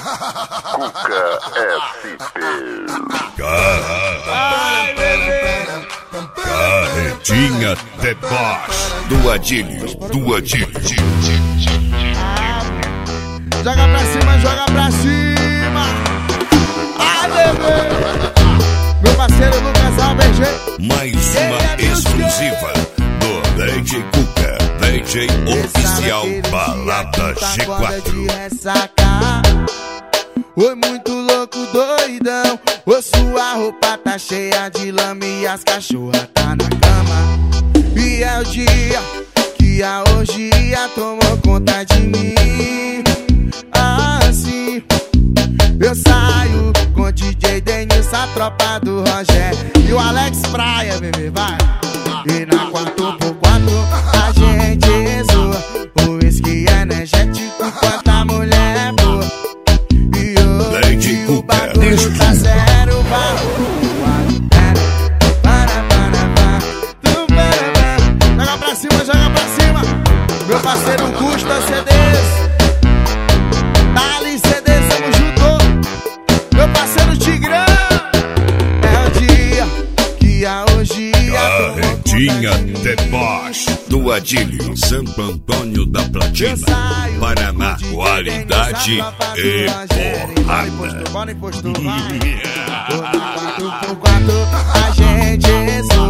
Cuca SP. Carretinha deboche do Adílio. Joga pra cima, joga pra cima. Ai, bebê. Meu parceiro Lucas ABG. Mais uma exclusiva do DJ Cuca, DJ oficial Balada G4. Oi, muito louco, doidão. Ô, sua roupa tá cheia de lama e as cachorras tá na cama. E é o dia que a orgia tomou conta de mim. Assim, eu saio com o DJ Denilson, a tropa do Rogério e o Alex Praia, bebê, vai. E na 4x4 a gente zoa o uísque energético, quanta mulher boa. E hoje o bagulho tá zero, joga pra cima, joga pra cima. Meu parceiro Custa CDs, Dali CDs, tamo junto. Meu parceiro Tigrão, é o dia que a orgia Carretinha deboche do Adílio, Santo Antônio da Platina, Paraná, qualidade e porrada. Bora impostor, vai. 4x4 a gente